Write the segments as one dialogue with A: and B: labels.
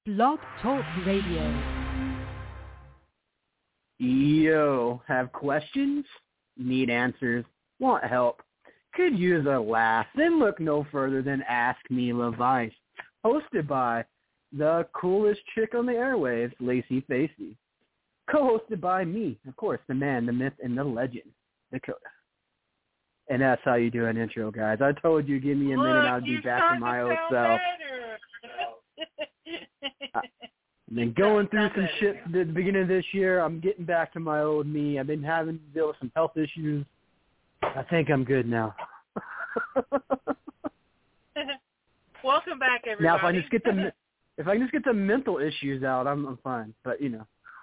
A: Blog Talk Radio.
B: Yo, have questions? Need answers? Want help? Could use a laugh? Then look no further than Ask Me Levice, hosted by the coolest chick on the airwaves, Lacey Facey. Co-hosted by me, of course, the man, the myth, and the legend, Dakota. And that's how you do an intro, guys. I told you, give me a minute, I'd be back to my old self. I've been going through some shit at the beginning of this year. I'm getting back to my old me. I've been having to deal with some health issues. I think I'm good now.
C: Welcome back, everybody.
B: Now, if I can just get the mental issues out, I'm fine. But you know.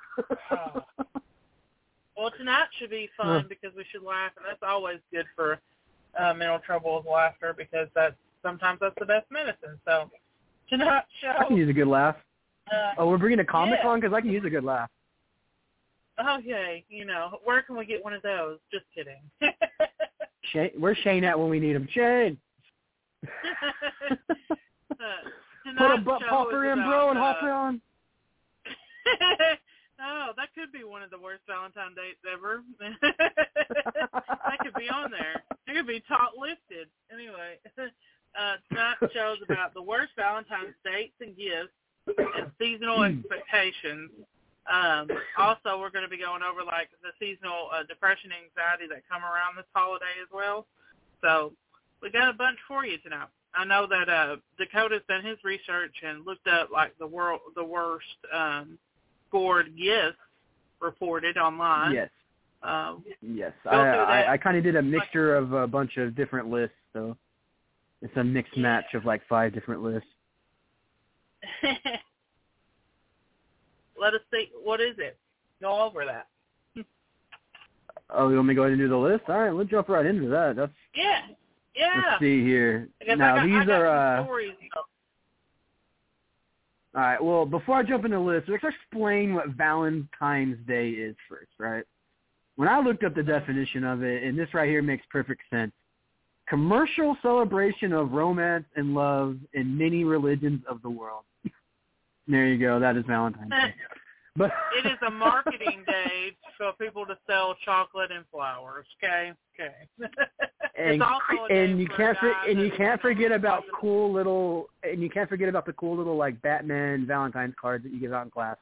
C: Well, tonight should be fun because we should laugh, and that's always good for mental trouble is laughter because sometimes that's the best medicine. So tonight's show.
B: I can use a good laugh. We're bringing a comic on because I can use a good laugh.
C: Oh, yay. Where can we get one of those? Just kidding.
B: Shane, where's Shane at when we need him? Shane! Put a butt popper in, bro, and hop on.
C: Oh, that could be one of the worst Valentine dates ever. That could be on there. It could be top listed. Anyway, tonight's show is about the worst Valentine's dates and gifts and seasonal expectations. Also, we're going to be going over like the seasonal depression and anxiety that come around this holiday as well. So we got a bunch for you tonight. I know that Dakota's done his research and looked up like the worst scored gifts reported online.
B: Yes. Yes. I kind of did a mixture of a bunch of different lists, so it's a mixed match of like 5 different lists.
C: Let us see. What is it? Go over that.
B: Oh, you want me to go ahead and do the list? All right, let's jump right into that.
C: Yeah.
B: Let's see here. Now, these are... stories, All right, well, before I jump into the list, let's explain what Valentine's Day is first, right? When I looked up the definition of it, and this right here makes perfect sense, commercial celebration of romance and love in many religions of the world. There you go. That is Valentine's Day. But
C: it is a marketing day for people to sell chocolate and flowers. Okay.
B: And you can't forget about the cool little like Batman Valentine's cards that you give out in class.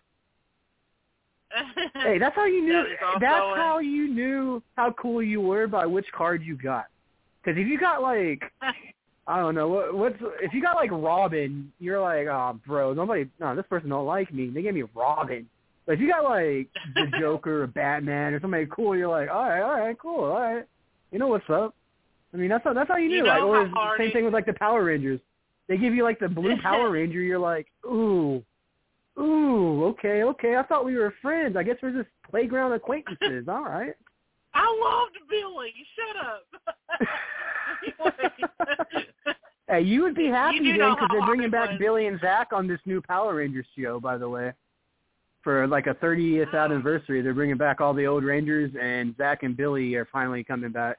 B: Hey, that's how you knew. That's how you knew how cool you were by which card you got. Because if you got like. I don't know. If you got like Robin, you're like, oh, bro, this person don't like me. They gave me Robin. But if you got like the Joker or Batman or somebody cool, you're like, all right, cool, all right. You know what's up? I mean, that's how you knew. Or same thing with like the Power Rangers. They give you like the blue Power Ranger. You're like, ooh, okay. I thought we were friends. I guess we're just playground acquaintances. All right.
C: I loved Billy. Shut up.
B: Hey, you would be happy then because they're bringing back Billy and Zach on this new Power Rangers show, by the way. For like a 30th anniversary, they're bringing back all the old Rangers, and Zach and Billy are finally coming back.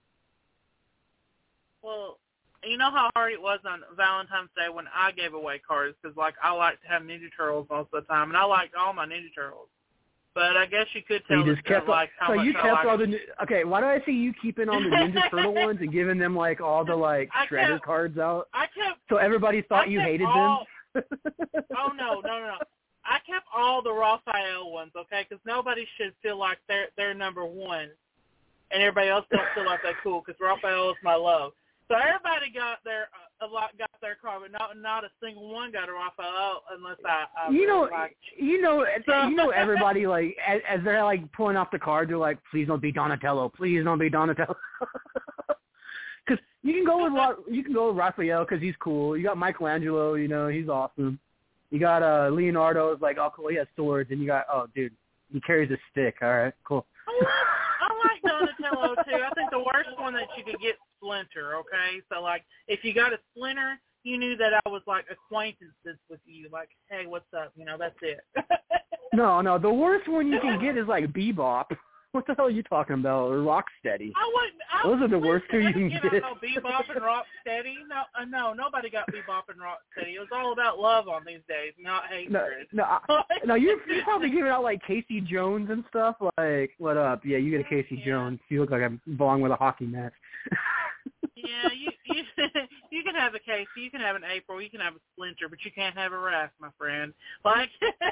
B: Well,
C: you know how hard it was on Valentine's Day when I gave away cards because, like, I like to have Ninja Turtles most of the time, and I liked all my Ninja Turtles. But I guess you could tell how much I like
B: Okay, why do I see you keeping on the Ninja Turtle ones and giving them like all the like Shredder cards out? So everybody thought you hated them?
C: Oh, no. I kept all the Raphael ones, okay? Because nobody should feel like they're number one, and everybody else don't feel like they're cool because Raphael is my love. So everybody got their card, but not a single one got a Raphael unless I
B: you know everybody like as they're like pulling off the card, they're like, please don't be Donatello, please don't be Donatello. Because you can go with Raphael because he's cool. You got Michelangelo, he's awesome. You got Leonardo is like, oh cool, he has swords, and you got dude, he carries a stick. All right, cool.
C: I like Donatello too. I think the worst one that you could get Splinter, okay? So, like, if you got a Splinter, you knew that I was, like, acquaintances with you. Like, hey, what's up? That's it.
B: No, the worst one you can get is, like, Bebop. What the hell are you talking about? Rocksteady. Those are the worst two you can get.
C: No Bebop and Rocksteady. No, nobody got Bebop and Rocksteady. It was all about love on these days, not hatred.
B: No, you're probably giving out like Casey Jones and stuff. Like, what up? Yeah, you get a Casey Jones. You look like I belong with a hockey match.
C: Yeah, you can have a Casey, you can have an April, you can have a Splinter, but you can't have a Raph, my friend. Like,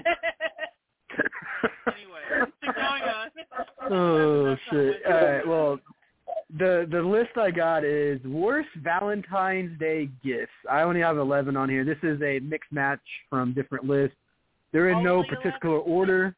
C: anyway, going on.
B: Oh shit! All right, well, the list I got is worst Valentine's Day gifts. I only have 11 on here. This is a mixed match from different lists. They're in no particular order.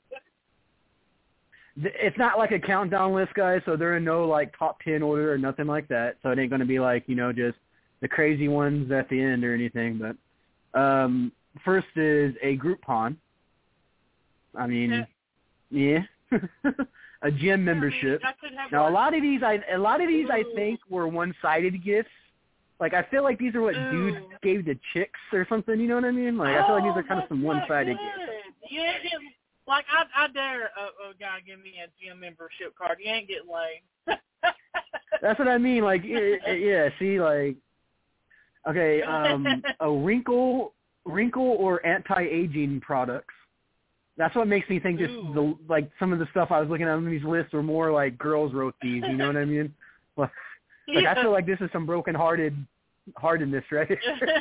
B: It's not like a countdown list, guys, so they're in no, like, top 10 order or nothing like that. So it ain't going to be like, just the crazy ones at the end or anything. But first is a Groupon. I mean, yeah. A gym membership. Now, a lot of these I think were one-sided gifts. Like, I feel like these are what dudes gave to chicks or something, you know what I mean? Like, I feel like these are kind of some one-sided gifts.
C: Yeah. Like, I dare a guy give me a gym membership card. You ain't getting laid.
B: That's what I mean. Like, yeah, see, like, okay, a wrinkle or anti-aging products. That's what makes me think like, some of the stuff I was looking at on these lists were more like girls wrote these, you know what I mean? Like, I feel like this is some broken-heartedness right here.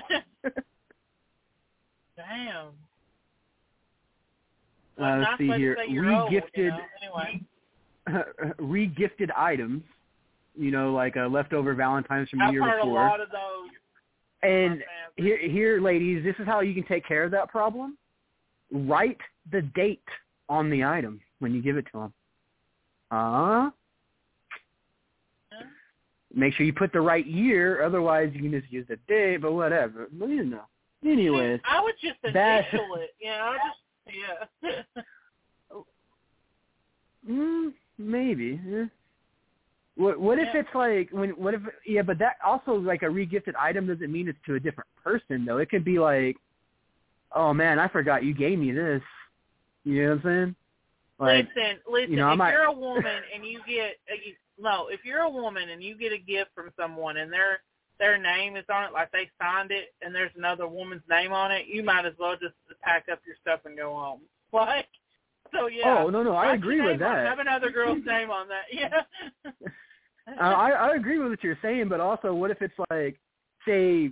C: Damn.
B: Let's see here. Re-gifted items, like leftover Valentine's from the year before.
C: I've heard a lot of those.
B: And here, ladies, this is how you can take care of that problem. Write the date on the item when you give it to them. Make sure you put the right year, otherwise you can just use the date, but whatever. Anyways.
C: I would just initial it.
B: Maybe. Yeah. What if it's like but that also, like, a re-gifted item doesn't mean it's to a different person though. It could be like, oh man, I forgot you gave me this. You know what I'm saying? Like,
C: listen. If you're a woman and you get if you're a woman and you get a gift from someone and their name is on it, like they signed it, and there's another woman's name on it, you might as well just pack up your stuff and go home. Like, so yeah.
B: Oh, no, I agree with that.
C: Have another girl's name on that, yeah.
B: I agree with what you're saying, but also, what if it's like, say,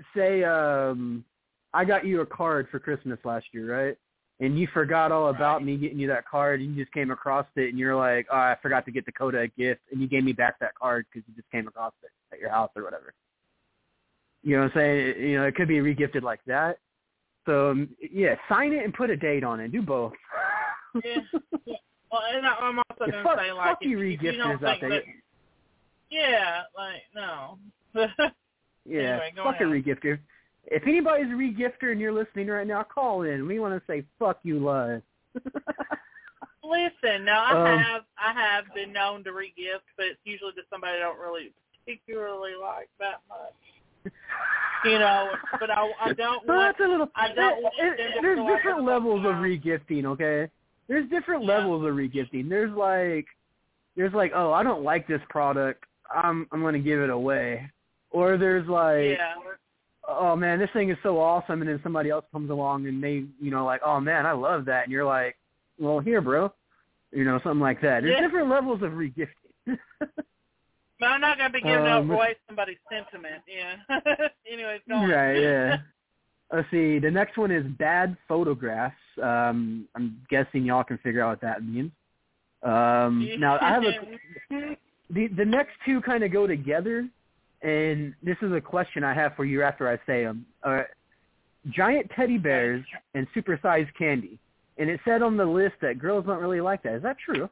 B: I got you a card for Christmas last year, right? And you forgot all about me getting you that card, and you just came across it, and you're like, oh, I forgot to get Dakota a gift, and you gave me back that card because you just came across it at your house or whatever. You know what I'm saying? It could be re-gifted like that. So, yeah, sign it and put a date on it. Do both.
C: Yeah. Well, and I'm also going to say, like,
B: fuck you re-gifters out there.
C: Yeah, like, no.
B: Yeah,
C: anyway,
B: fuck a re-gifter. If anybody's a re-gifter and you're listening right now, call in. We want to say, fuck you live.
C: Listen, I have been known to re-gift, but it's usually to somebody I don't really particularly like that much. But I don't want...
B: There's different levels of re-gifting, okay? There's different levels of re-gifting. There's like, oh, I don't like this product. I'm going to give it away. Or there's like... Yeah. Oh man, this thing is so awesome, and then somebody else comes along and they, like, oh man, I love that, and you're like, well, here, bro, something like that. There's different levels of re-gifting.
C: But I'm not gonna be giving away somebody's sentiment, yeah. Anyways, go on.
B: Right, yeah. Let's see. The next one is bad photographs. I'm guessing y'all can figure out what that means. Now I have the next two kind of go together. And this is a question I have for you after I say them. Giant teddy bears and supersized candy. And it said on the list that girls don't really like that. Is that true?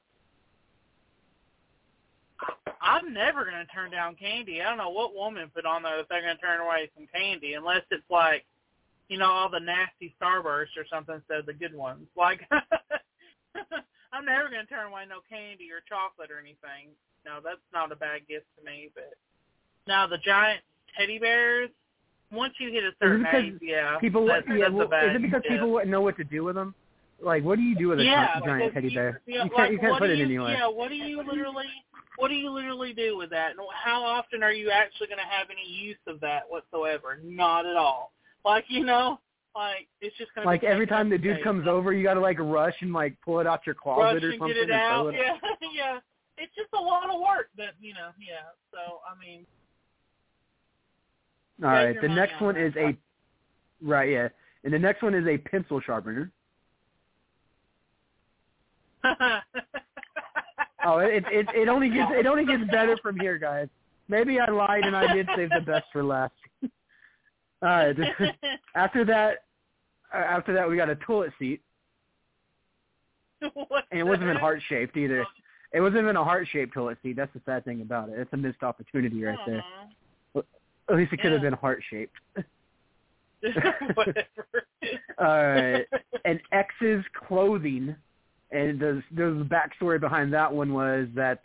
C: I'm never going to turn down candy. I don't know what woman put on there that they're going to turn away some candy, unless it's like, all the nasty Starburst or something instead of the good ones. Like, I'm never going to turn away no candy or chocolate or anything. No, that's not a bad gift to me, but... Now, the giant teddy bears, once you hit a certain age, yeah.
B: Is it because people wouldn't know what to do with them? Like, what do you do with a giant teddy bear? You can't put it anywhere.
C: Yeah, what do you literally do with that? And how often are you actually going to have any use of that whatsoever? Not at all. Like, it's just going to
B: be every time the dude comes over, you got to, rush and, pull it out your closet or something.
C: Rush and get it out. Yeah. It's just a lot of work that, yeah. So, I mean.
B: All right, the next one is and the next one is a pencil sharpener. It only gets better from here, guys. Maybe I lied and I did save the best for last. All right. After that, we got a toilet seat, and it wasn't even heart shaped either. It wasn't even a heart shaped toilet seat. That's the sad thing about it. It's a missed opportunity right there. At least it could have been heart shaped.
C: Whatever.
B: All right. And X's clothing. And the backstory behind that one was that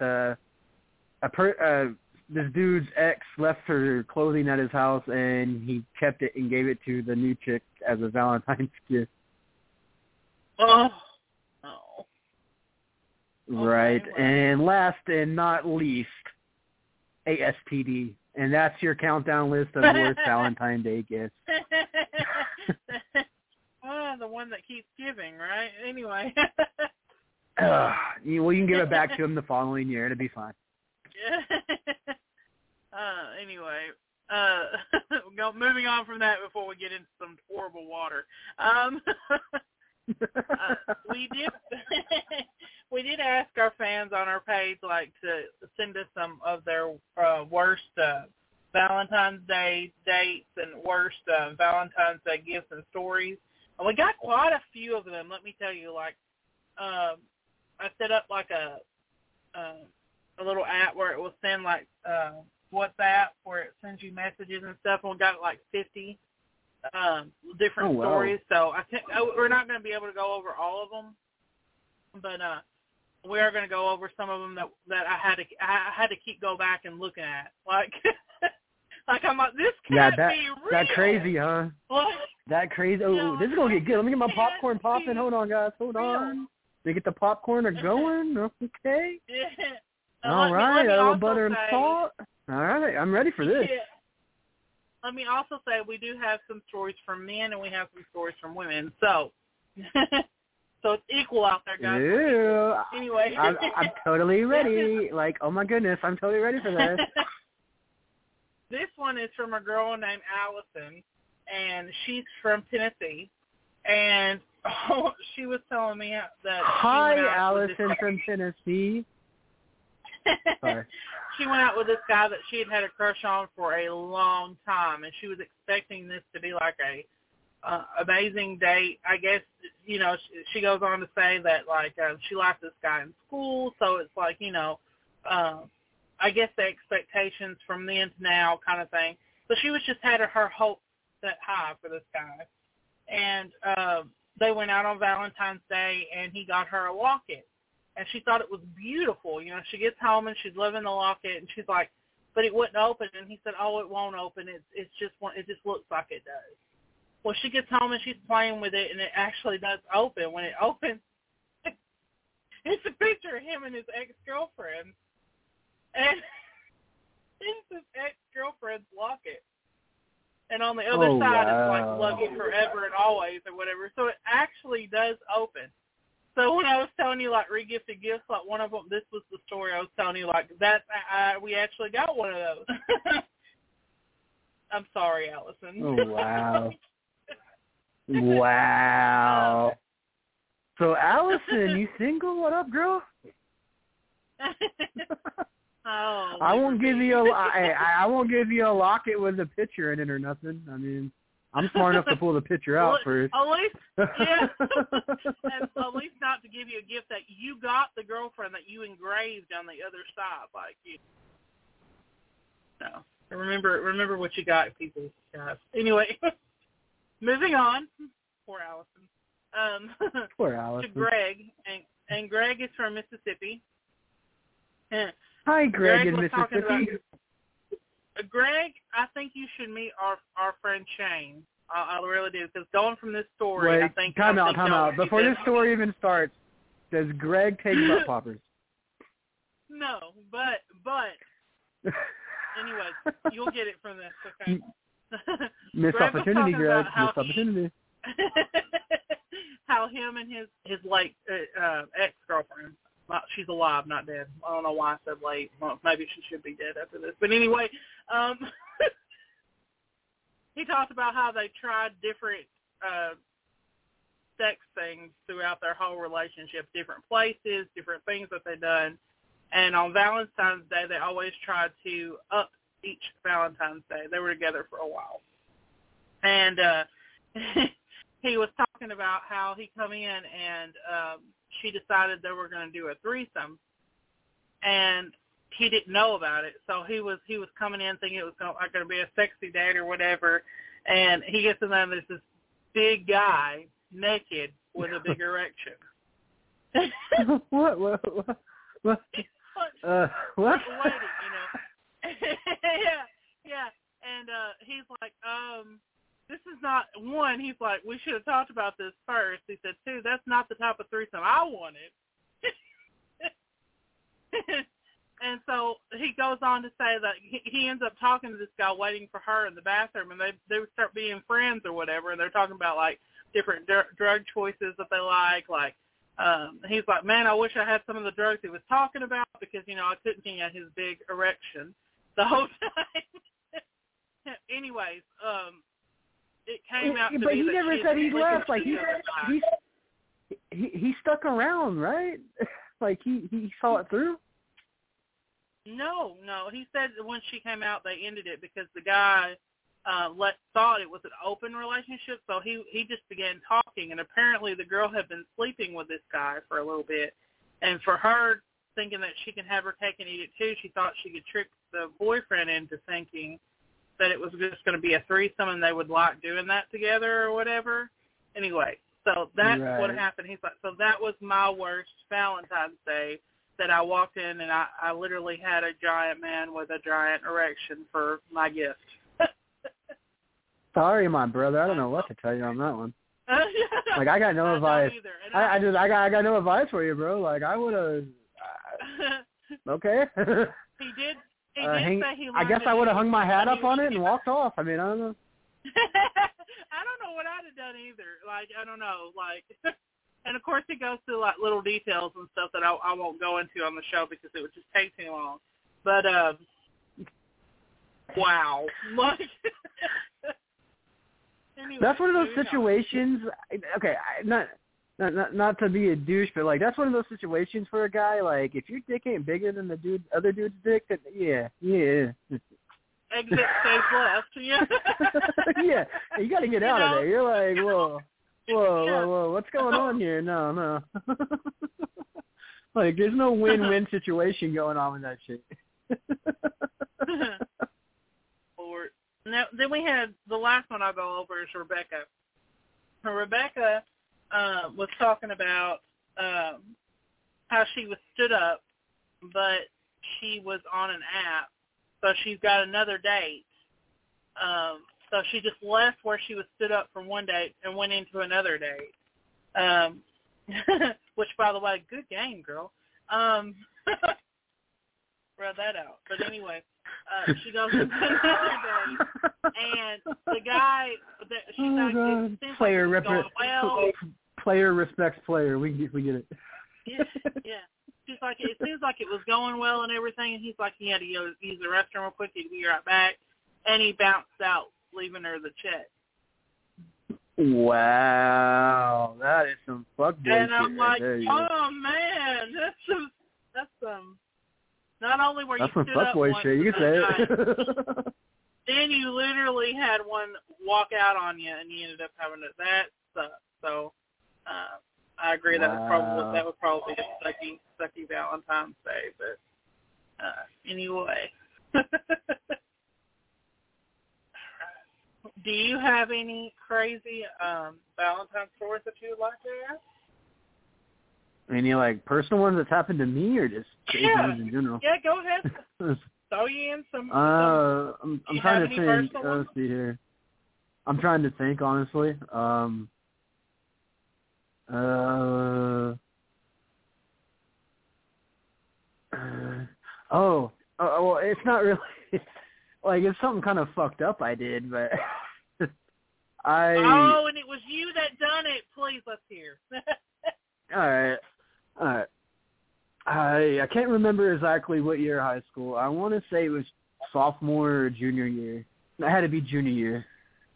B: this dude's ex left her clothing at his house, and he kept it and gave it to the new chick as a Valentine's gift.
C: Oh.
B: Right. Okay, well. And last and not least, a STD. And that's your countdown list of worst Valentine's Day gifts.
C: The one that keeps giving, right? Anyway.
B: Well, you can give it back to him the following year. It'll be fine.
C: Anyway, moving on from that before we get into some horrible water. We did ask our fans on our page to send us some of their worst Valentine's Day dates and worst Valentine's Day gifts and stories, and we got quite a few of them. Let me tell you, I set up a little app where it will send WhatsApp where it sends you messages and stuff, and we got 50 different stories. So I think we're not going to be able to go over all of them, but we are going to go over some of them that I had to keep go back and looking at. I'm like, this can't be real.
B: That crazy, huh? That crazy. Oh, this is going to get good. Let me get my popcorn popping. Hold on, guys. Hold on. They get the popcorn going. Okay.
C: Yeah.
B: All right. A little butter and salt. All right. I'm ready for this.
C: Yeah. Let me also say we do have some stories from men and we have some stories from women. So it's equal out there, guys.
B: Ew.
C: Anyway.
B: I'm totally ready. Oh, my goodness. I'm totally ready for this.
C: This one is from a girl named Allison, and she's from Tennessee. And she was telling me that
B: Hi, Allison from Tennessee. Sorry.
C: She went out with this guy that she had a crush on for a long time, and she was expecting this to be a amazing date. I guess, she goes on to say that, she liked this guy in school, so it's I guess the expectations from then to now kind of thing. So she was just had her hopes set high for this guy. And they went out on Valentine's Day, and he got her a locket. And she thought it was beautiful. She gets home, and she's loving the locket, and she's like, but it wouldn't open. And he said, oh, it won't open. It just looks like it does. Well, she gets home, and she's playing with it, and it actually does open. When it opens, it's a picture of him and his ex-girlfriend. And it's his ex-girlfriend's locket. And on the other side, it's love you forever and always or whatever. So it actually does open. So when I was telling you, re-gifted gifts, one of them, this was the story I was telling you, we actually got one of those. I'm sorry, Allison.
B: Oh, wow. Wow. So, Allison, you single? What up, girl?
C: Oh,
B: I won't give you I won't give you a locket with a picture in it or nothing. I mean, I'm smart enough to pull the picture out first.
C: At least, yeah. And at least not to give you a gift that you got the girlfriend that you engraved on the other side, No, remember what you got, people. Guys. Anyway, moving on. Poor Allison.
B: Poor Allison.
C: To Greg, and Greg is from Mississippi.
B: Hi, Greg in Mississippi.
C: Greg, I think you should meet our friend Shane. I really do. Because going from this story, I think...
B: Time out. Before this story even starts, does Greg take butt poppers?
C: No, but... Anyways, you'll get it from this, okay?
B: Missed opportunity, Greg. Missed opportunity.
C: How him and his late ex-girlfriend, she's alive, not dead. I don't know why I said late. Well, maybe she should be dead after this. But anyway, he talked about how they tried different sex things throughout their whole relationship, different places, different things that they've done. And on Valentine's Day, they always tried to up each Valentine's Day. They were together for a while. And he was talking about how he come in and she decided they were going to do a threesome. And he didn't know about it. So he was coming in thinking it was going to be a sexy date or whatever. And he gets in there and there's this big guy naked with a big erection.
B: What?
C: What? Waiting, you know. yeah. And he's like, this is not, one, he's like, we should have talked about this first. He said, two, that's not the type of threesome I wanted. And so he goes on to say that he ends up talking to this guy waiting for her in the bathroom, and they would start being friends or whatever, and they're talking about, like, different drug choices that they like. He's like, man, I wish I had some of the drugs he was talking about because, you know, I couldn't get his big erection the whole time. Anyways, it came out to
B: but
C: be
B: he
C: that
B: never
C: she
B: said he left. Like,
C: he
B: stuck around, right? Like, he saw it through?
C: No. He said that when she came out, they ended it because the guy thought it was an open relationship, so he just began talking, and apparently the girl had been sleeping with this guy for a little bit, and for her thinking that she can have her cake and eat it too, she thought she could trick the boyfriend into thinking that it was just going to be a threesome and they would like doing that together or whatever. Anyway, so that's what happened. He's like, so that was my worst Valentine's Day, that I walked in and I literally had a giant man with a giant erection for my gift.
B: Sorry, my brother. I don't know what to tell you on that one. Like, I got no advice. I got no advice for you, bro. Like, I would have. Okay.
C: He did say he.
B: I guess I would have hung my hat up on it and walked off. I mean, I don't know.
C: I don't know what I'd have done either. Like, I don't know. Like, and of course he goes through like little details and stuff that I won't go into on the show because it would just take too long. But wow. Like. Anyway,
B: that's one of those situations. Okay, not to be a douche, but like that's one of those situations for a guy. Like if your dick ain't bigger than the other dude's dick, then yeah.
C: Exit stage left. Yeah.
B: Yeah, you got to get out of there. You're like, whoa, what's going on here? No. Like there's no win-win situation going on with that shit.
C: Now, then we had the last one I'll go over is Rebecca. Rebecca was talking about how she was stood up, but she was on an app, so she's got another date. So she just left where she was stood up from one date and went into another date. Which, by the way, good game, girl. Read that out. But anyway. She goes into another day, and the guy, she's like, it seems
B: player
C: like going well.
B: Player respects player. We get it.
C: Yeah. She's like, it seems like it was going well and everything, and he's like, he had to go use the restroom real quick. He'd be right back, and he bounced out, leaving her the check.
B: Wow, that is some fuckboy shit.
C: And I'm like, oh man, that's some. Not only were you stood up once,
B: shit. You can say it.
C: Then you literally had one walk out on you, and you ended up having it. That sucks. So I agree.
B: Wow.
C: That would probably be a sucky Valentine's Day. But anyway, do you have any crazy Valentine's stories that you would like to ask?
B: Any like personal ones that's happened to me, or just ones in general?
C: Yeah, go ahead. Throw you in some.
B: I'm trying to think. Let's see here. I'm trying to think, honestly. Well, it's not really, like, it's something kind of fucked up I did, but
C: Oh, and it was you that done it. Please, let's hear.
B: All right. I can't remember exactly what year of high school. I want to say it was sophomore or junior year. It had to be junior year.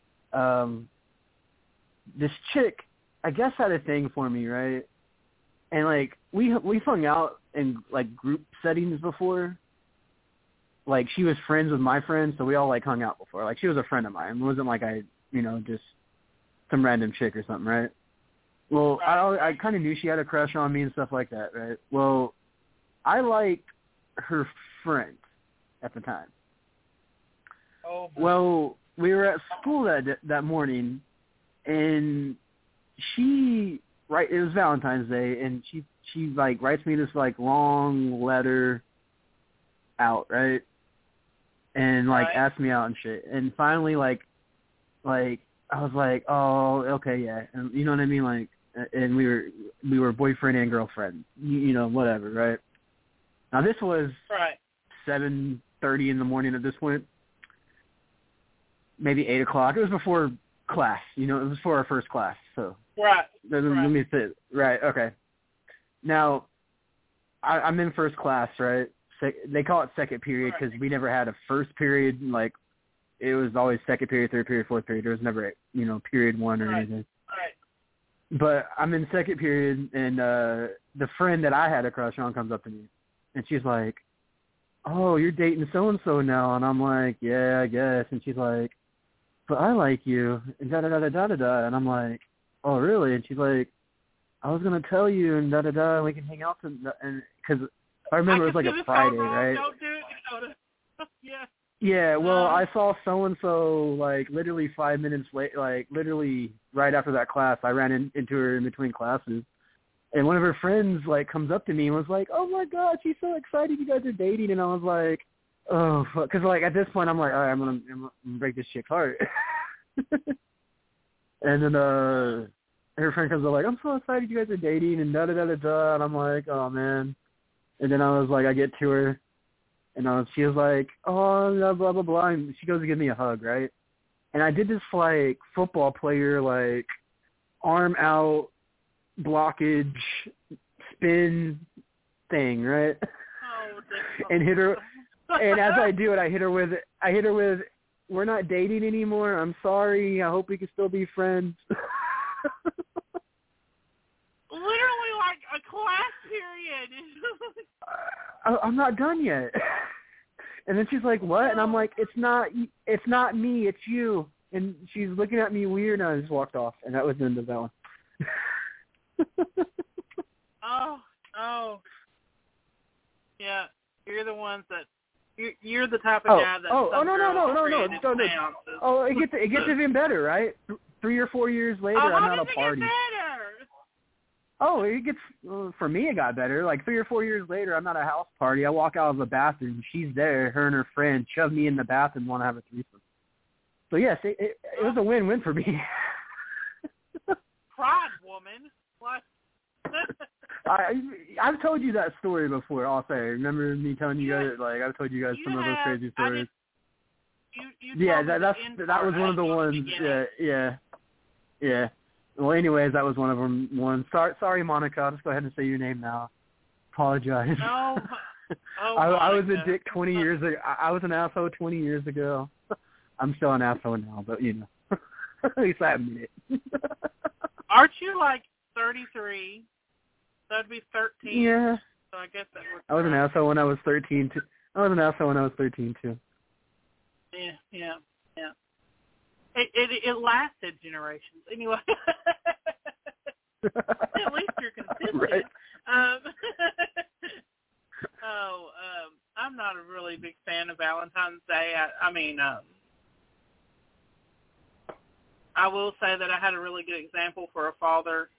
B: This chick, I guess, had a thing for me, right? And, like, we hung out in, like, group settings before. Like, she was friends with my friends, so we all, like, hung out before. Like, she was a friend of mine. It wasn't like just some random chick or something, right? Well, I kind of knew she had a crush on me and stuff like that, right? Well, I liked her friend at the time.
C: Oh, boy.
B: Well, we were at school that morning, and it was Valentine's Day, and she like writes me this like long letter out, right? And like asks me out and shit. And finally like I was like, oh, okay, yeah. And you know what I mean? Like, and we were boyfriend and girlfriend, you know, whatever, right? Now this was 7:30 in the morning at this point, maybe 8 o'clock. It was before class, you know, it was before our first class. So let me say, right, okay. Now I'm in first class, right? They call it second period because we never had a first period. Like, it was always second period, third period, fourth period. There was never, you know, period one or anything.
C: Right.
B: But I'm in second period, and the friend that I had a crush on comes up to me, and she's like, oh, you're dating so-and-so now. And I'm like, yeah, I guess. And she's like, but I like you, and da-da-da-da-da-da. And I'm like, oh, really? And she's like, I was going to tell you, and da-da-da, and we can hang out. And because I remember it was like a Friday, right?
C: Don't do it. Yeah.
B: Yeah, well, I saw so-and-so, like, literally 5 minutes late, like, literally right after that class. I ran into her in between classes. And one of her friends, like, comes up to me and was like, oh, my God, she's so excited you guys are dating. And I was like, oh, because, like, at this point, I'm like, all right, I'm gonna break this chick's heart. And then her friend comes up like, I'm so excited you guys are dating and da-da-da-da-da. And I'm like, oh, man. And then I was like, I get to her. And she was like, oh, blah, blah, blah, blah. And she goes to give me a hug, right? And I did this, like, football player, like, arm out, blockage, spin thing, right?
C: Oh,
B: and hit her. And as I do it, I hit her with, we're not dating anymore. I'm sorry. I hope we can still be friends.
C: Literally like a class period.
B: I'm not done yet. And then she's like, what? And I'm like, it's not me, it's you. And she's looking at me weird, and I just walked off. And that was the end of that one. Oh.
C: Yeah, you're the ones that, you're the type of guy that...
B: No. Oh, it gets even better, right? 3 or 4 years later, I'm at a party.
C: How does it get better?
B: Oh, it gets, for me it got better. Like 3 or 4 years later, I'm at a house party. I walk out of the bathroom. She's there, her and her friend, shove me in the bathroom, want to have a threesome. So yes, it was a win-win for me.
C: Pride, woman. What?
B: I've told you that story before, I'll say. Remember me telling you guys, like, I've told you guys some of those crazy stories. That was one of the ones. Yeah. Well, anyways, that was one of them. Sorry, Monica. I'll just go ahead and say your name now. Apologize.
C: No.
B: I was a dick 20 years ago. I was an asshole 20 years ago. I'm still an asshole now, but, you know. At least I admit it.
C: Aren't you like 33? That'd be 13.
B: Yeah.
C: So I guess that would.
B: I was an asshole when I was 13 too.
C: Yeah. It lasted generations. Anyway. At least you're consistent.
B: Right.
C: I'm not a really big fan of Valentine's Day. I mean, I will say that I had a really good example for a father.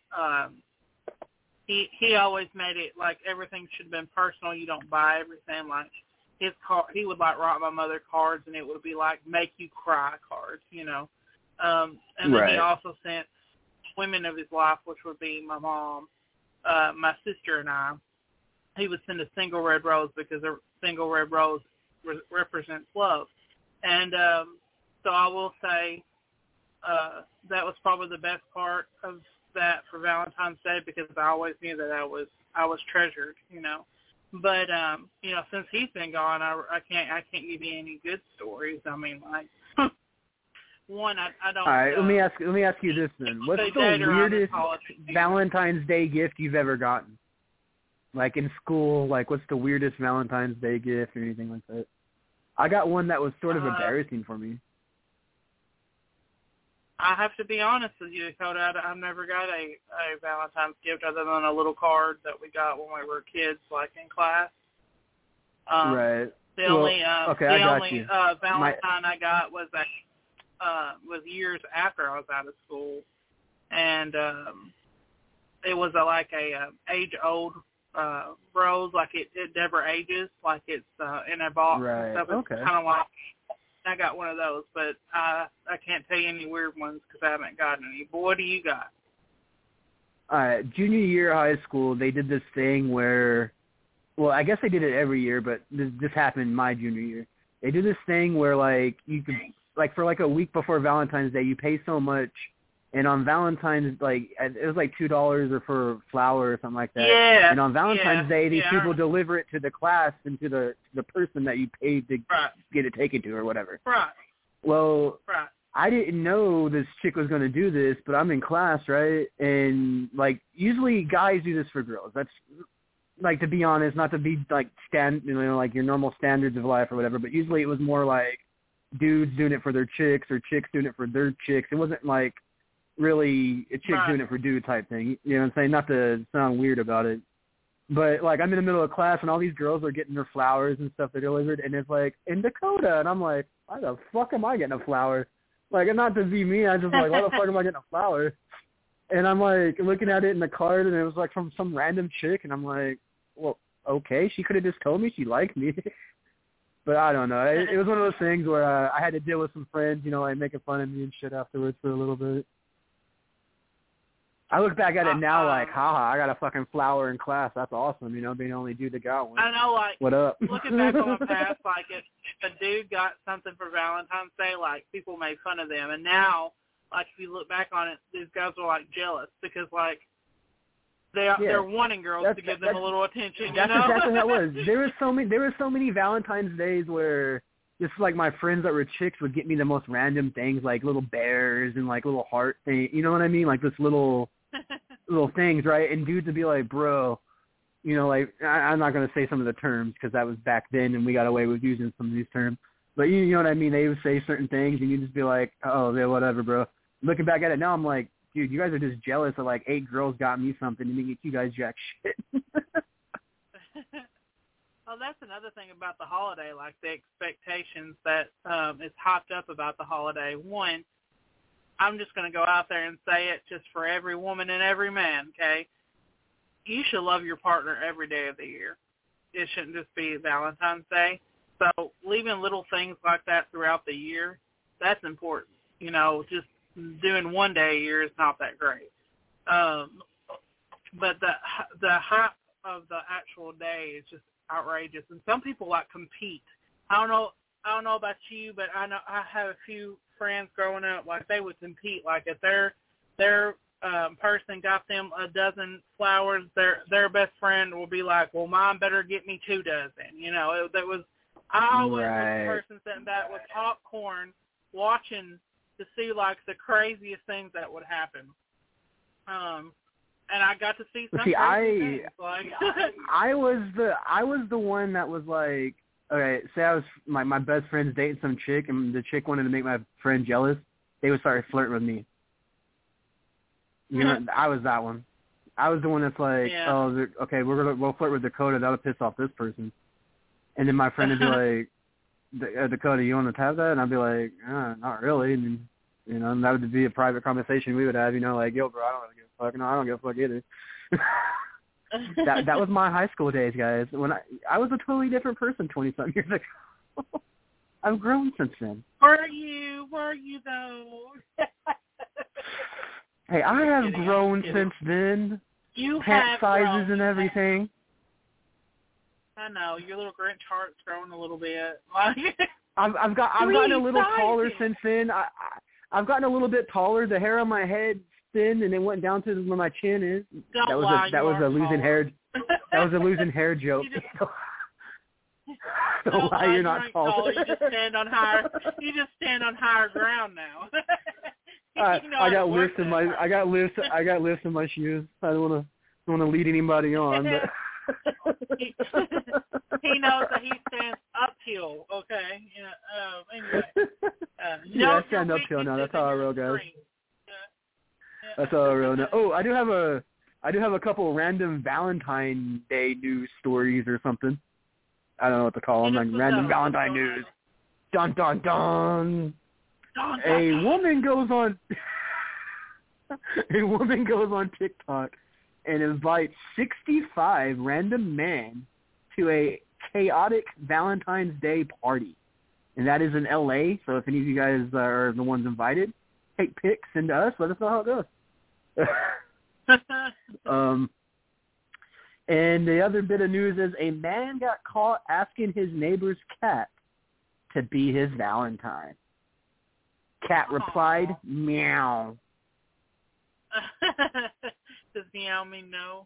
C: He always made it like everything should have been personal. You don't buy everything. Like his car, he would like write my mother cards, and it would be like make you cry cards, you know. And then he also sent women of his life, which would be my mom, my sister, and I. He would send a single red rose because a single red rose represents love. And so I will say that was probably the best part of that for Valentine's Day, because I always knew that I was treasured, you know. But you know, since he's been gone, I can't give you any good stories. I mean, like one, I don't.
B: All right, let me ask you this then. What's the weirdest Valentine's Day gift you've ever gotten? Like in school, like what's the weirdest Valentine's Day gift or anything like that? I got one that was sort of embarrassing for me.
C: I have to be honest with you, Dakota. I've never got a Valentine's gift other than a little card that we got when we were kids, like in class.
B: Right.
C: The only Valentine I got was years after I was out of school, and it was like a age-old rose, like it never ages, like it's in a box.
B: Right.
C: And stuff. It's kind of like. I got one of those, but I can't tell you any weird ones because I haven't gotten any. But what do you got?
B: All right, junior year of high school, they did this thing where, well, I guess they did it every year, but this happened my junior year. They did this thing where, like, you could, like, for like a week before Valentine's Day, you pay so much, and on Valentine's, like, it was like $2 or for a flower or something like that.
C: Yeah.
B: And on Valentine's Day, these people deliver it to the class and to the person that you paid to get it taken to or whatever.
C: Right.
B: Well, I didn't know this chick was going to do this, but I'm in class, right? And, like, usually guys do this for girls. That's, like, to be honest, not to be, like, like your normal standards of life or whatever, but usually it was more like dudes doing it for their chicks or chicks doing it for their chicks. It wasn't, like, really a chick doing it for dude type thing. You know what I'm saying? Not to sound weird about it. But, like, I'm in the middle of class, and all these girls are getting their flowers and stuff they delivered, and it's, like, in Dakota. And I'm like, why the fuck am I getting a flower? Like, not to be me, I just like, why the fuck am I getting a flower? And I'm, like, looking at it in the card, and it was, like, from some random chick, and I'm like, well, okay, she could have just told me she liked me. But I don't know. It was one of those things where I had to deal with some friends, you know, like, making fun of me and shit afterwards for a little bit. I look back at it now like, haha, I got a fucking flower in class. That's awesome, you know, being the only dude that got one.
C: I know, like,
B: what up?
C: Looking back on the past, like, if a dude got something for Valentine's Day, like, people made fun of them. And now, like, if you look back on it, these guys are, like, jealous because, like, they're wanting girls to give them a little attention,
B: That's
C: you know?
B: exactly how it was. There were so many Valentine's Days where just, like, my friends that were chicks would get me the most random things, like little bears and, like, little heart things. You know what I mean? Like, this little things, right? And dudes would be like, bro, you know, like, I'm not going to say some of the terms because that was back then and we got away with using some of these terms. But you know what I mean? They would say certain things and you just be like, oh, yeah, whatever, bro. Looking back at it now, I'm like, dude, you guys are just jealous that, like, 8 girls got me something and didn't get you guys jack shit.
C: Well, that's another thing about the holiday, like the expectations that is hopped up about the holiday. One, I'm just going to go out there and say it just for every woman and every man, okay? You should love your partner every day of the year. It shouldn't just be Valentine's Day. So leaving little things like that throughout the year, that's important. You know, just doing one day a year is not that great. But the hype of the actual day is just outrageous. And some people, like, compete. I don't know about you, but I know I have a few friends growing up, like, they would compete. Like, if their person got them a dozen flowers, their best friend will be like, well, mine better get me 2 dozen. You know, I always was the person sitting back with popcorn watching to see, like, the craziest things that would happen. And I got to see some crazy things. Like,
B: I was the one that was like, okay, say I was my best friend's dating some chick, and the chick wanted to make my friend jealous. They would start flirting with me. You know, I was that one. I was the one that's like, oh, okay, we'll flirt with Dakota. That'll piss off this person. And then my friend would be like, Dakota, you want to have that? And I'd be like, not really. And you know, and that would be a private conversation we would have. You know, like, yo, bro, I don't really give a fuck. No, I don't give a fuck either. That was my high school days, guys. When I was a totally different person 20-something years ago. I've grown since then.
C: Were you though?
B: Hey, I have grown since then.
C: You
B: Pant
C: have
B: sizes
C: grown.
B: and everything.
C: I know your little Grinch heart's growing a little bit.
B: I've gotten a little taller since then. I've gotten a little bit taller. The hair on my head thinned and it went down to where my chin is. That was a losing hair. That was a losing hair joke. Don't lie, you're not taller.
C: You just stand on higher. You just stand on higher ground now.
B: I got lifts in my. I got lifts in my shoes. I don't want to lead anybody on. But
C: he knows that he stands uphill. Okay. Anyway.
B: Yeah, I stand uphill now. That's how I roll, guys. That's how I roll now. Oh, I do have a couple random Valentine's Day news stories or something. I don't know what to call them. Like random Valentine news. Dun dun dun. A woman goes on TikTok and invites 65 random men to a chaotic Valentine's Day party. And that is in LA, so if any of you guys are the ones invited, take pics, send to us, let us know how it goes. And the other bit of news is a man got caught asking his neighbor's cat to be his Valentine. Cat replied, meow.
C: Does meow mean no?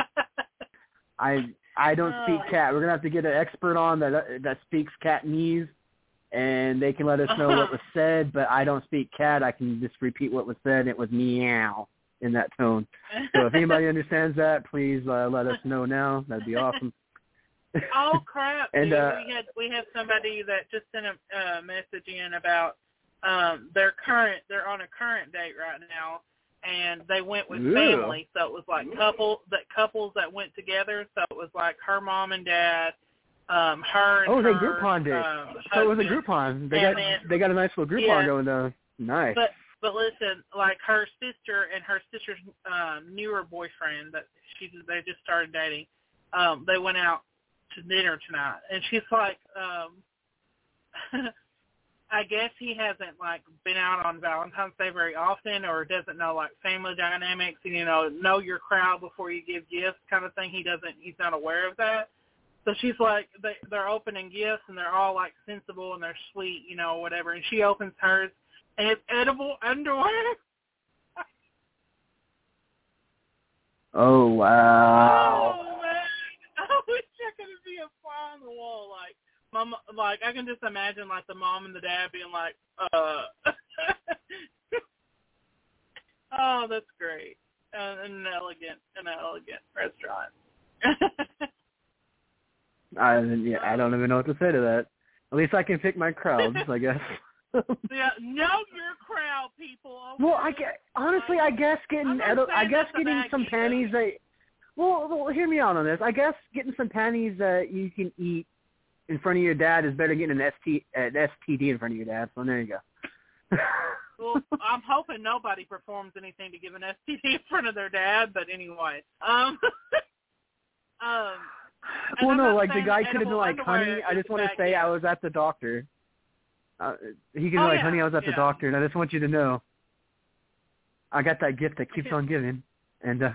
B: I don't speak cat. We're going to have to get an expert on that speaks Catnese, and they can let us know what was said, but I don't speak cat. I can just repeat what was said. It was meow in that tone. So if anybody understands that, please let us know now. That'd be awesome.
C: Oh, crap.
B: And
C: we have somebody that just sent a message in about they're on a current date right now, and they went with family. So it was like couples that went together. So it was like her mom and dad, her and
B: they Groupon did. So it was a Groupon. They got a nice little Groupon going down. Nice.
C: But listen, like her sister and her sister's newer boyfriend that they just started dating, they went out to dinner tonight, and she's like, I guess he hasn't like been out on Valentine's Day very often, or doesn't know like family dynamics and know your crowd before you give gifts kind of thing. He's not aware of that. So she's like, they're opening gifts and they're all like sensible and they're sweet, whatever. And she opens hers and it's edible underwear.
B: Oh wow!
C: Oh man, I wish I could be a fly on the wall. Like mom, like I can just imagine like the mom and the dad being like, oh, that's great. An elegant restaurant.
B: I don't even know what to say to that. At least I can pick my crowds, I guess.
C: Yeah, know your crowd, people. Okay.
B: Well, I guess getting some panties that. Well, hear me out on this. I guess getting some panties that you can eat in front of your dad is better than getting an STD in front of your dad. So there you go.
C: Well, I'm hoping nobody performs anything to give an STD in front of their dad. But anyway,
B: well, no, like the guy could have been like, honey, I just want to say I was at the doctor. He could be like, honey, I was at the doctor, and I just want you to know I got that gift that keeps on giving. And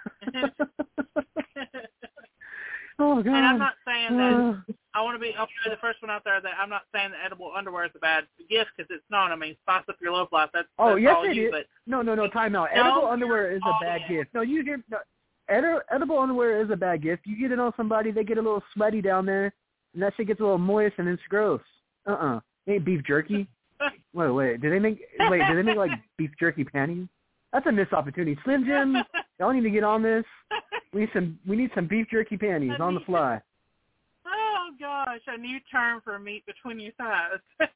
B: oh, God.
C: And I'm not saying that I want to be the first one out there that I'm not saying that edible underwear is a bad gift, because it's not. I mean, spice up your love life. That's
B: yes,
C: all
B: it is.
C: But
B: no, time out. Edible underwear is a bad gift. No, you hear? No, edible underwear is a bad gift. You get it on somebody, they get a little sweaty down there, and that shit gets a little moist, and it's gross. Ain't beef jerky. Wait. Do they make like beef jerky panties? That's a missed opportunity. Slim Jim, y'all need to get on this. We need some beef jerky panties on the fly.
C: Oh gosh, a new term for meat between your thighs.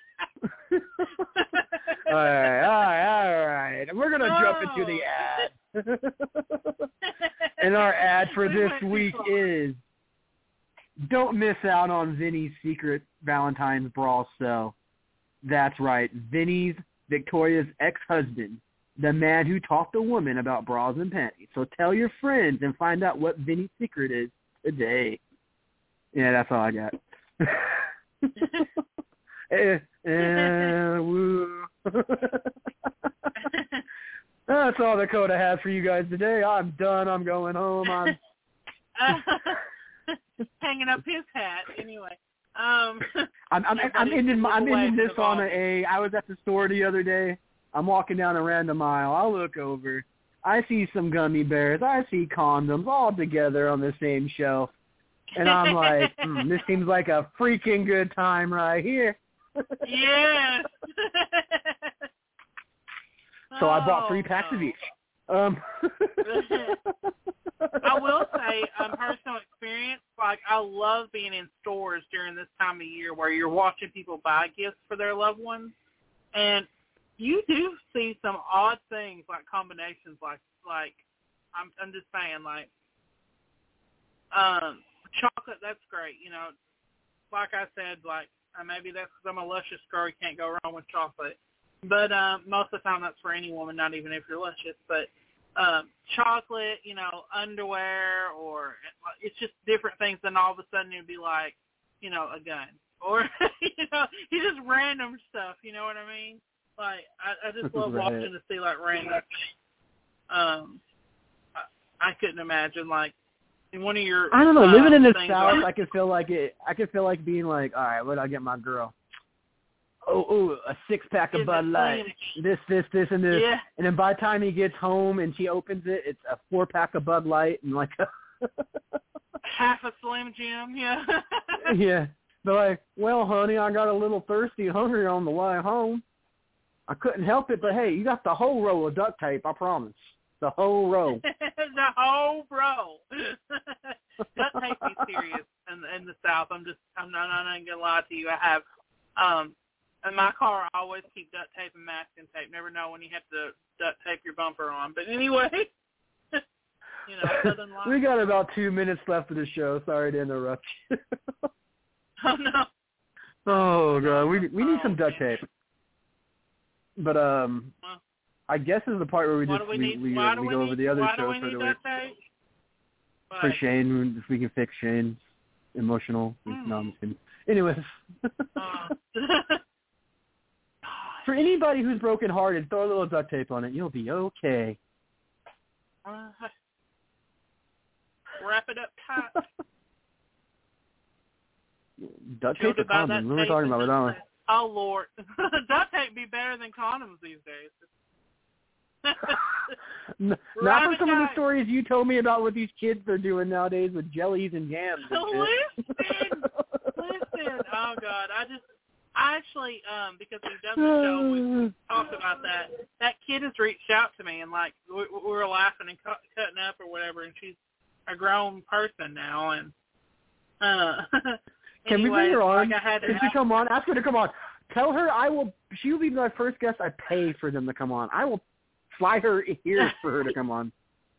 B: All right. We're gonna jump into the ad. And our ad for this week is: don't miss out on Vinny's secret Valentine's bra sale. That's right, Victoria's ex-husband, the man who talked to women about bras and panties. So tell your friends and find out what Vinny's secret is today. Yeah, that's all I got. Woo. That's all Dakota has for you guys today. I'm done. I'm going home. I'm
C: hanging up his hat anyway.
B: I'm ending this on I was at the store the other day. I'm walking down a random aisle. I look over. I see some gummy bears. I see condoms all together on the same shelf. And I'm like, this seems like a freaking good time right here.
C: Yes.
B: So I bought 3 packs of each.
C: I will say, personal experience, like I love being in stores during this time of year where you're watching people buy gifts for their loved ones, and you do see some odd things like combinations, like I'm just saying, like chocolate. That's great, you know. Like I said, like maybe that's because I'm a luscious girl. You can't go wrong with chocolate. But most of the time that's for any woman, not even if you're luscious. But chocolate, you know, underwear, or it's just different things. Then all of a sudden it'd be like, you know, a gun. Or, you know, it's just random stuff, you know what I mean? Like, I just love watching to see, like, random things. I couldn't imagine, like, in one of your
B: I don't know, living in the South,
C: like,
B: I could feel like being like, all right, what did I get my girl? Oh, a 6-pack of Bud Light. This, and this.
C: Yeah.
B: And then by the time he gets home and she opens it, it's a 4-pack of Bud Light and like a
C: half a Slim Jim, yeah.
B: Yeah. They're like, well, honey, I got a little thirsty and hungry on the way home. I couldn't help it, but hey, you got the whole roll of duct tape, I promise. The whole row.
C: The whole row. Duct tape be serious in the South. I'm not gonna lie to you. I have in my car I always keep duct tape and masking tape. Never know when you have to duct tape your bumper on. But anyway, you know, Southern life.
B: We got about 2 minutes left of the show. Sorry to interrupt you.
C: Oh no.
B: Oh god, we need some duct tape. But I guess this is the part where we go over the other show for the week. For Shane, if we can fix Shane's emotional. No, I'm just kidding. Anyways. For anybody who's brokenhearted, throw a little duct tape on it. You'll be okay.
C: Wrap it up tight.
B: Duct tape or condoms? What are we talking about with that one?
C: Oh, Lord. Duct tape be better than condoms these days.
B: Not for some of the stories you told me about what these kids are doing nowadays with jellies and jams.
C: Listen. Oh, God. I actually, because we've done the show, we talked about that. That kid has reached out to me, and, like, we were laughing and cutting up or whatever, and she's a grown person now, and
B: Can we bring her on?
C: Like
B: Can she come on? Ask her to come on. Tell her she will be my first guest. I pay for them to come on. I will fly her here for her to come on.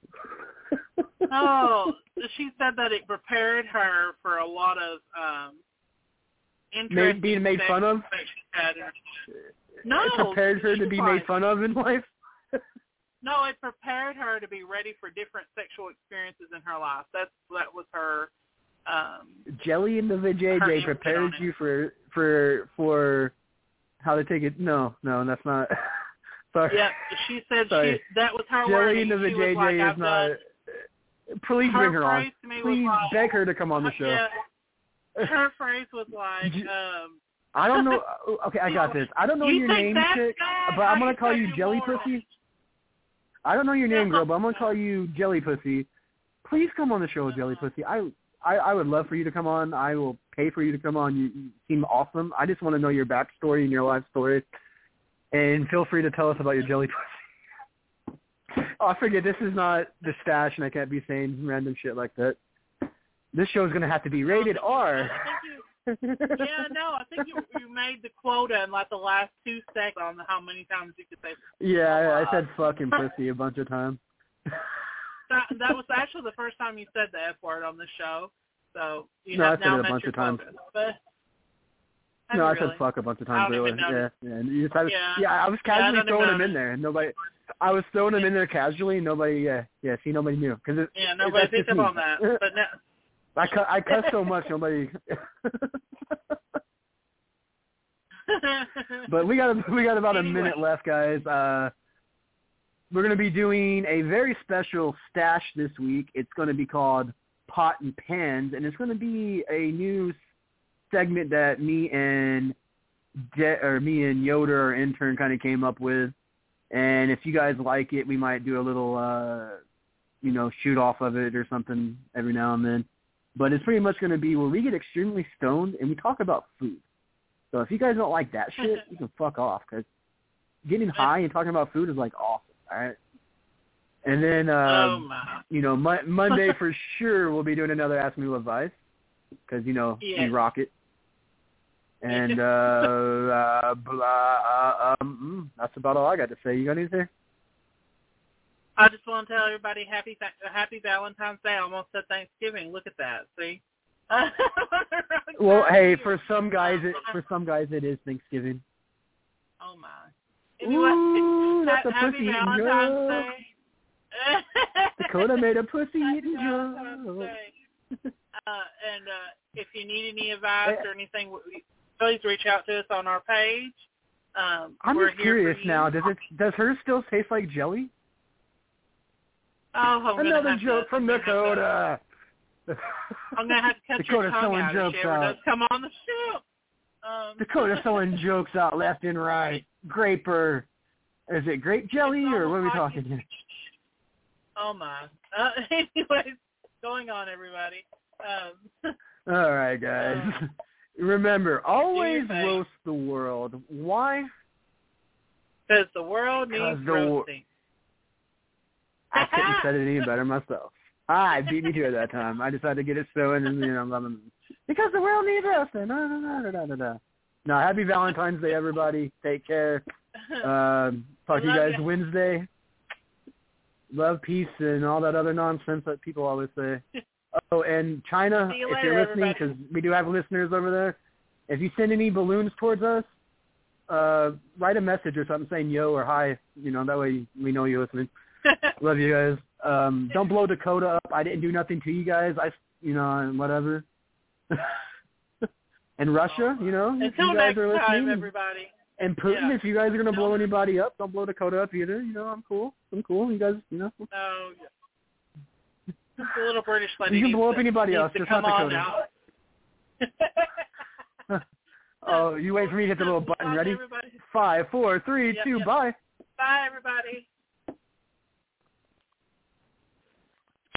C: Oh, she said that it prepared her for a lot of interesting
B: being made fun of?
C: No.
B: It prepared her to be made fun of in life?
C: No, it prepared her to be ready for different sexual experiences in her life. That was her...
B: Jelly in the vajayjay prepared you for how to take it. No, that's not. Sorry.
C: Yeah, she said that was her
B: Jelly in the
C: vajayjay
B: like, is not. Please bring her on. Please beg her to come on the show.
C: Yeah, her phrase was like,
B: I don't know. Okay, I got this. I don't know your name, chick, but I'm gonna call you Jelly Pussy. I don't know your name, girl, but I'm gonna call you Jelly Pussy. Please come on the show, Jelly Pussy. I would love for you to come on. I will pay for you to come on. You seem awesome. I just want to know your backstory and your life story. And feel free to tell us about your jelly pussy. Oh, I forget, this is not the stash, and I can't be saying random shit like that. This show is going to have to be rated R.
C: I think I think you made the quota in like the last 2 seconds on how many times you could say.
B: Yeah, I said fucking pussy a bunch of times.
C: That was actually the first time you said the F word on the show. So you
B: I
C: have
B: said
C: now
B: it a bunch of times.
C: I
B: said fuck a bunch of times. Really. Yeah. I was casually throwing them in there. I was throwing them in there casually. Nobody knew.
C: Nobody picked up on that. But no.
B: I cuss so much, nobody. But we got about a minute left, guys. We're going to be doing a very special stash this week. It's going to be called Pot and Pans, and it's going to be a new segment that me and Yoder, our intern, kind of came up with. And if you guys like it, we might do a little, shoot off of it or something every now and then. But it's pretty much going to be where we get extremely stoned and we talk about food. So if you guys don't like that shit, you can fuck off, because getting high and talking about food is like awesome. All right. And then, Monday for sure we'll be doing another Ask Me Love Vice, because, we rock it. And that's about all I got to say. You got anything?
C: I just want to tell everybody happy Valentine's Day. I almost said Thanksgiving. Look at that. See?
B: Well, hey, for some guys it is Thanksgiving.
C: Oh my.
B: Anyway, ooh, that's a pussy eating joke. Dakota made a pussy eating joke.
C: And if you need any advice or anything, please reach out to us on our page.
B: I'm just curious now. Does hers still taste like jelly?
C: Oh,
B: another joke from Dakota.
C: I'm gonna have to cut your tongue out if she ever does come on the show.
B: Dakota's throwing jokes out left and right. Grape or is it grape jelly or what are we talking here?
C: Oh my. Anyways, going on, everybody.
B: All right, guys. Remember, always roast the world. Why?
C: Because the world needs roasting.
B: I couldn't have said it any better myself. I beat me to it that time. I decided to get it so, and because the world needs roasting. No, happy Valentine's Day, everybody. Take care. Talk to you guys Wednesday. Love, peace, and all that other nonsense that people always say. Oh, and China, if you're listening, because we do have listeners over there, if you send any balloons towards us, write a message or something saying yo or hi. That way we know you're listening. Love you guys. Don't blow Dakota up. I didn't do nothing to you guys. Whatever. And Russia, if you guys are listening.
C: Time, everybody.
B: And Putin, if you guys are going to blow anybody up, don't blow Dakota up either. I'm cool. You guys,
C: Oh, yeah. Just a little British lady.
B: You can blow up anybody else, just not Dakota. Oh, you wait for me to hit the little button. Ready? Everybody. 5, 4, 3, 2, bye.
C: Bye, everybody.